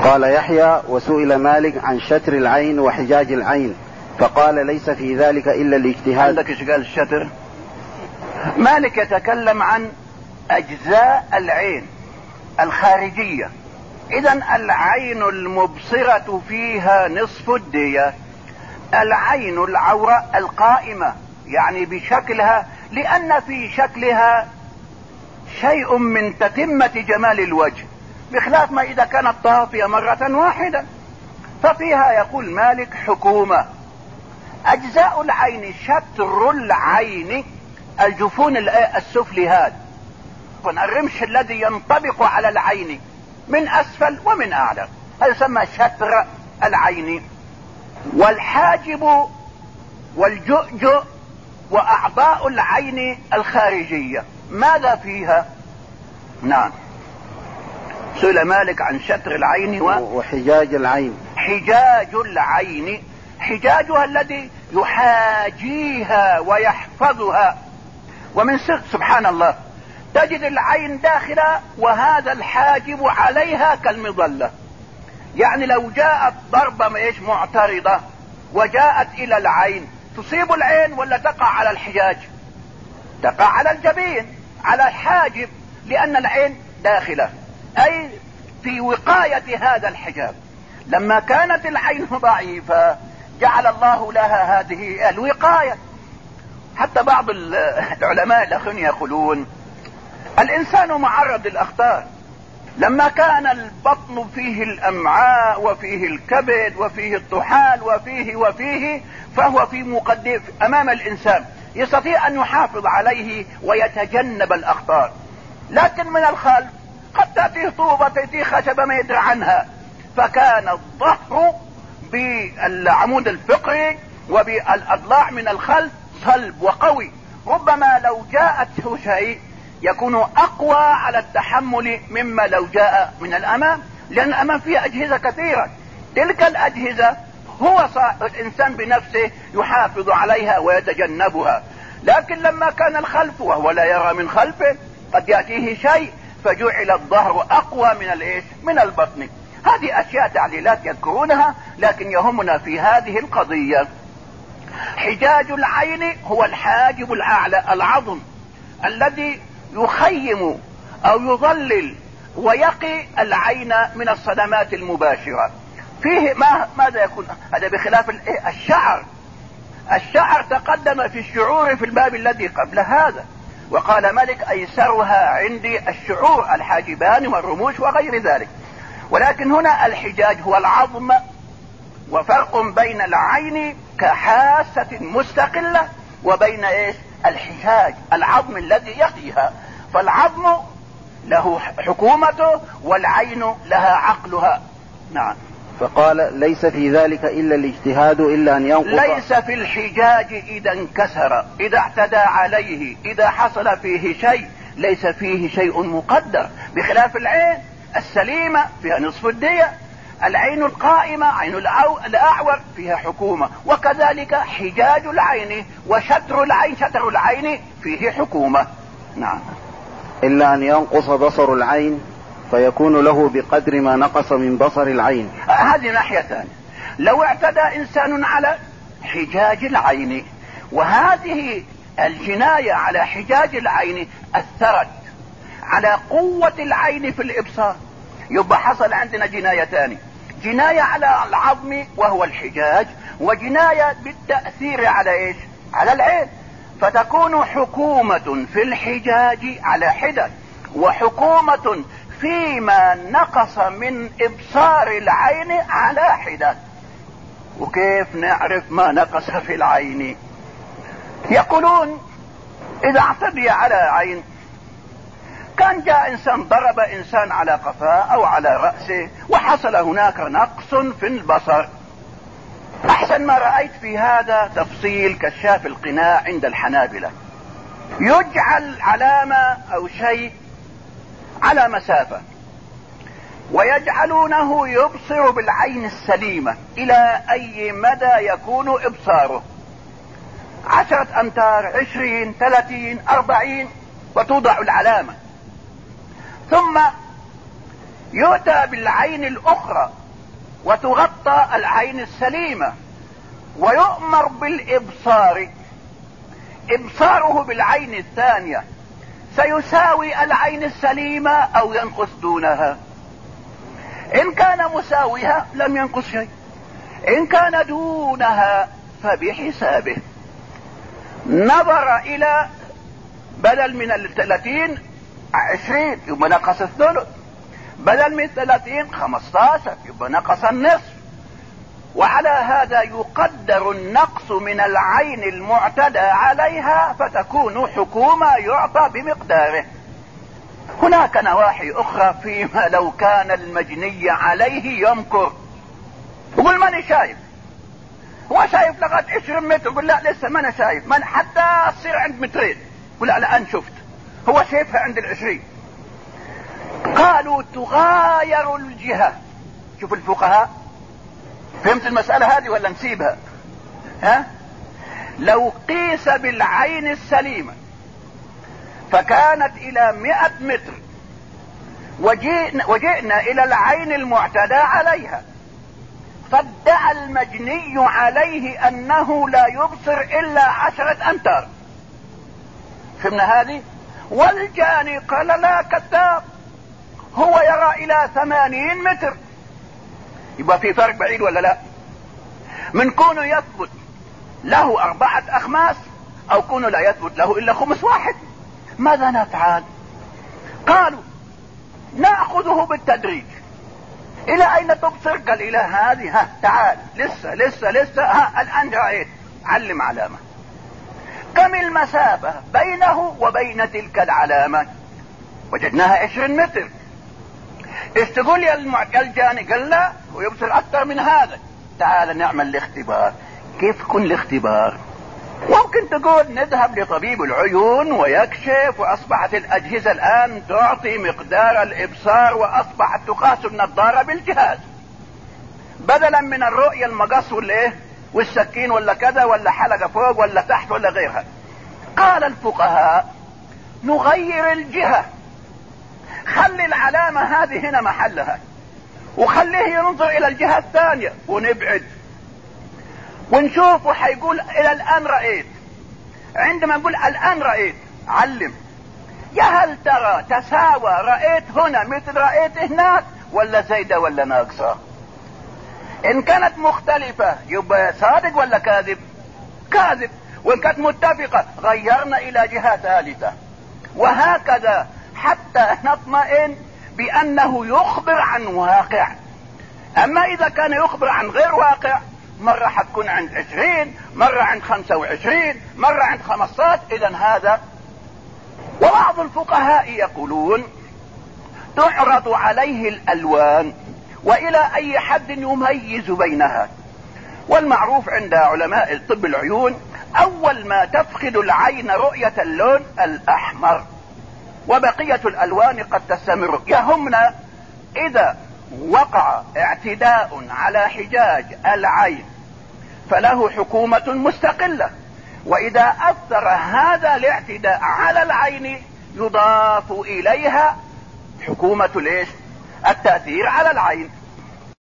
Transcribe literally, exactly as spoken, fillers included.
قال يحيى: وسئل مالك عن شتر العين وحجاج العين فقال: ليس في ذلك إلا الاجتهاد. عندك ايش قال الشتر؟ مالك يتكلم عن أجزاء العين الخارجية. إذن العين المبصرة فيها نصف الدية. العين العوراء القائمة يعني بشكلها، لأن في شكلها شيء من تتمة جمال الوجه، بخلاف ما إذا كانت طافية مرة واحدة. ففيها يقول مالك حكومة. أجزاء العين: شتر العين الجفون السفلي، هذا الرمش الذي ينطبق على العين من أسفل ومن أعلى، هذا يسمى شتر العين. والحاجب والجؤجؤ وأعضاء العين الخارجية ماذا فيها؟ نعم، سئل مالك عن شتر العين وحجاج العين. حجاج العين حجاجها الذي يحاجيها ويحفظها. ومن سبحان الله تجد العين داخلة وهذا الحاجب عليها كالمظلة. يعني لو جاءت ضربة ايش معترضة وجاءت الى العين تصيب العين ولا تقع على الحجاج؟ تقع على الجبين، على الحاجب، لان العين داخلة، اي في وقاية هذا الحجاب. لما كانت العين ضعيفة جعل الله لها هذه الوقاية. حتى بعض العلماء الاخرين يقولون الانسان معرض للاخطار. لما كان البطن فيه الامعاء وفيه الكبد وفيه الطحال وفيه وفيه فهو في مقدم امام الانسان، يستطيع ان يحافظ عليه ويتجنب الاخطار. لكن من الخلف قد تأتيه طوبة، تأتيه خشبة ما يدري عنها. فكان الظهر بالعمود الفقري وبالاضلاع من الخلف صلب وقوي، ربما لو جاءته شيء يكون اقوى على التحمل مما لو جاء من الامام، لان الامام فيها اجهزة كثيرة. تلك الاجهزة هو الانسان بنفسه يحافظ عليها ويتجنبها. لكن لما كان الخلف وهو لا يرى من خلفه قد يأتيه شيء فجعل الظهر اقوى من الايش من البطن. هذه اشياء تعليلات يذكرونها، لكن يهمنا في هذه القضية حجاج العين هو الحاجب الاعلى، العظم الذي يخيم او يظلل ويقي العين من الصدمات المباشرة. فيه ما ماذا يكون؟ هذا بخلاف الشعر. الشعر تقدم في الشعور في الباب الذي قبل هذا، وقال مالك ايسرها عندي الشعور الحاجبان والرموش وغير ذلك. ولكن هنا الحجاج هو العظم، وفرق بين العين كحاسة مستقلة وبين ايش الحجاج العظم الذي يقيها. فالعظم له حكومته والعين لها عقلها. نعم. فقال: ليس في ذلك الا الاجتهاد الا ان ينقص. ليس في الحجاج اذا انكسر، اذا اعتدى عليه، اذا حصل فيه شيء، ليس فيه شيء مقدر، بخلاف العين السليمة فيها نصف الدية. العين القائمة عين الاعور فيها حكومة، وكذلك حجاج العين وشتر العين شتر العين فيه حكومة. نعم. الا ان ينقص بصر العين فيكون له بقدر ما نقص من بصر العين. هذه ناحية ثانية. لو اعتدى انسان على حجاج العين وهذه الجناية على حجاج العين اثرت على قوة العين في الابصار، يبقى حصل عندنا جنايتان: جناية على العظم وهو الحجاج، وجناية بالتأثير على ايش على العين. فتكون حكومة في الحجاج على حدة، وحكومة فيما نقص من ابصار العين على حدة. وكيف نعرف ما نقص في العين؟ يقولون اذا اعتدي على عين، كان جاء انسان ضرب انسان على قفاه او على رأسه وحصل هناك نقص في البصر. احسن ما رأيت في هذا تفصيل كشاف القناع عند الحنابلة، يجعل علامة او شيء على مسافة ويجعلونه يبصر بالعين السليمة الى اي مدى يكون ابصاره، عشرة امتار، عشرين، ثلاثين، اربعين، وتوضع العلامة. ثم يؤتى بالعين الاخرى وتغطى العين السليمة، ويؤمر بالابصار. ابصاره بالعين الثانية سيساوي العين السليمة او ينقص دونها. ان كان مساويها لم ينقص شيء، ان كان دونها فبحسابه. نظر الى بدل من الثلاثين عشرين يبقى نقص الثلث، بدل من ثلاثين خمستاشر يبقى نقص النصف. وعلى هذا يقدر النقص من العين المعتدى عليها فتكون حكومة يعطى بمقداره. هناك نواحي اخرى فيما لو كان المجني عليه يمكر، يقول ماني شايف، هو شايف لغاية عشرين متر، يقول لا لسه ما انا شايف، من حتى تصير عند مترين، يقول لا الان شفت، هو شايفها عند العشرين. قالوا تغاير الجهة. شوف الفقهاء، فهمت المسألة هذه ولا نسيبها؟ ها؟ لو قيس بالعين السليمة فكانت الى مئة متر، وجئنا, وجئنا الى العين المعتدى عليها، فادعى المجني عليه انه لا يبصر الا عشرة امتار، فهمنا هذه؟ والجاني قال لا كذاب، هو يرى الى ثمانين متر. يبقى في فرق بعيد ولا لا؟ من كونه يثبت له اربعة اخماس او كونه لا يثبت له الا خمس واحد، ماذا نفعل؟ قالوا نأخذه بالتدريج. الى اين تبصر؟ قال الى هذه، ها تعال لسه لسه لسه، ها الان رأيت، علم علامة. كم المسافة بينه وبين تلك العلامة؟ وجدناها عشرين متر. ايش تقول يا الجاني؟ قال لا، ويبصر اكثر من هذا. تعال نعمل الاختبار. كيف يكون الاختبار؟ ممكن تقول نذهب لطبيب العيون ويكشف، واصبحت الاجهزة الان تعطي مقدار الابصار، واصبحت تقاس النظارة بالجهاز بدلا من الرؤية المقص والايه والسكين ولا كذا ولا حلقة فوق ولا تحت ولا غيرها. قال الفقهاء نغير الجهة، خلي العلامة هذه هنا محلها، وخليه ينظر الى الجهة الثانية، ونبعد ونشوف حيقول الى الان رأيت. عندما نقول الان رأيت علم، يا هل ترى تساوى رأيت هنا مثل رأيت هناك ولا زايدة ولا ناقصة؟ ان كانت مختلفة يبقى صادق ولا كاذب؟ كاذب. وان كانت متفقة غيرنا الى جهة ثالثة، وهكذا حتى نطمئن بانه يخبر عن واقع. اما اذا كان يخبر عن غير واقع، مرة حتكون عند عشرين، مرة عند خمسة وعشرين، مرة عند خمسات، اذا هذا. وبعض الفقهاء يقولون تعرض عليه الالوان والى اي حد يميز بينها. والمعروف عند علماء طب العيون اول ما تفقد العين رؤية اللون الاحمر، وبقية الالوان قد تستمر. يهمنا اذا وقع اعتداء على حجاج العين فله حكومة مستقلة، واذا اثر هذا الاعتداء على العين يضاف اليها حكومة ليش؟ التأثير على العين.